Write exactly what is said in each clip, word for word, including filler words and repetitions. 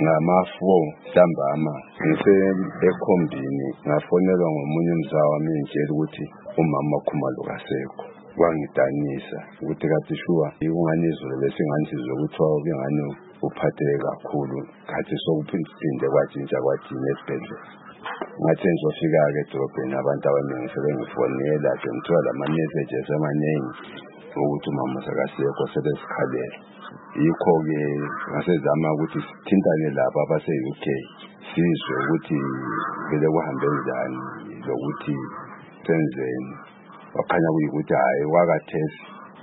ngama-four ntambama ngise ekhombini ngafonelwa ngomunye umzawa wami ngitshela ukuthi umama Khumalo kasekho. Kwangidanisa ukuthi kathi shuwa ingane izolo lesinganisizwe ukuthi ubengani uphatheke kakhulu kathi sokuphinde kwatshintsha kwathi nesibhedlela. Ngathi ngizofika-ke edorobheni abantu abaningi sebengifonela ngithola lama-messages amaningi ukuthi umama sakasekho sebesikhalela. Yikho-ke ngasezama ukuthi sithintane labo abase-U K sizwe ukuthi vele kuhambe njani lokuthi senzeni. Wakhanya kuyikuthi hayi wakathesi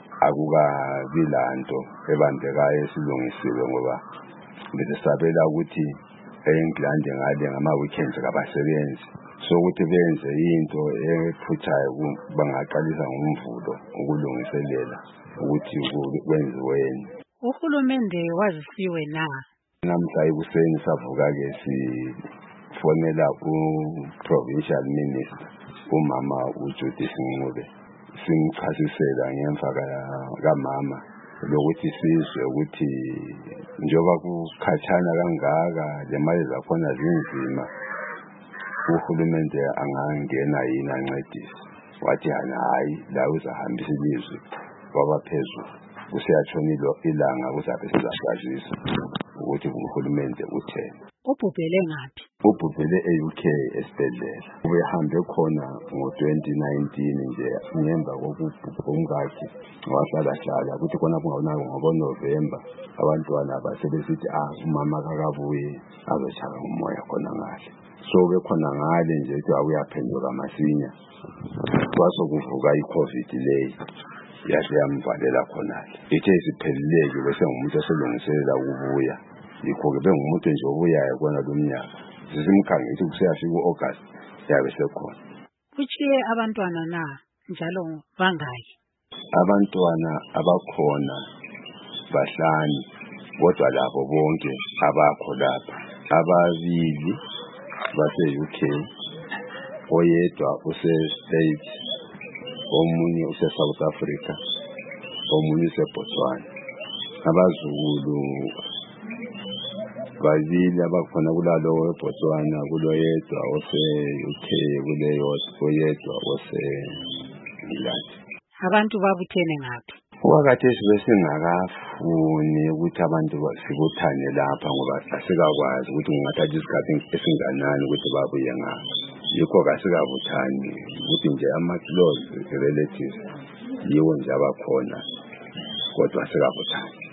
akukabi lanto ebandekayo esilungisiwe ngoba besabela ukuthi eNgland ngale ngama-weekends kabasebenzi. So ukuthi benze into ephuthayo bangaqalisa ngomvulo ukulungiselela ukuthi kwenziweni. Uhulumende wazisiwe na? Namhla ekuseni savuka-ke sifonela u-provincial minister umama uJudith Ncube simchasisela ngemva kamama lokuthi sizwe ukuthi njengoba kukhatshana kangaka lemali zakhona zinzima uhulumende angangena yini ancedise. Wathi hayi la uzahambisa ilizwi kwabaphezulu kuseyatshonilo ilanga kuzabe sizazisa ukuthi uhulumende utheni. Ubhubhele ngaphi? Ubhubhele e-U K esibhedlela. Ubehambe khona ngo-twenty nineteen nje ngemva kokubhubha umkakhe wahlala hlala ukuthi khona kungawonako ngoNovember abantwana basebesithi ah umama kakabuye azoshaka umoya khona ngale. So bekhona ngale nje ukuthi awuyaphenduka masinya kwasokuvuka i-COVID leyi yahle yamvalela khonale. Ithe isiphelileke bese ngumuntu oselungiselela ukubuya. Yikho-ke bengumuntu nje obuyayo kona lo mnyaka sisimkhangisi kuseyafika u-August yabe sekhona. Kutshiye abantwana na njalo bangaki? Abantwana abakhona bahlanu kodwa labo bonke abakho lapha ababili base-U K, oyedwa use-States, omunye use-South Africa, omunye use-Botswana. Abazukulu babili abakhona kulalo weBotswana kuloyedwa ose-U K kuleyo oyedwa ose-England. Abantu babuthene ngaphi? Okwakhathesi besingakafuni ukuthi abantu sibuthane lapha ngoba asikakwazi ukuthi kungathatha isikhathi esinganani ukuthi babuye ngapha. Yikho kasikabuthani ukuthi nje ama-close relatives yiwo nje abakhona kodwa asikabuthani.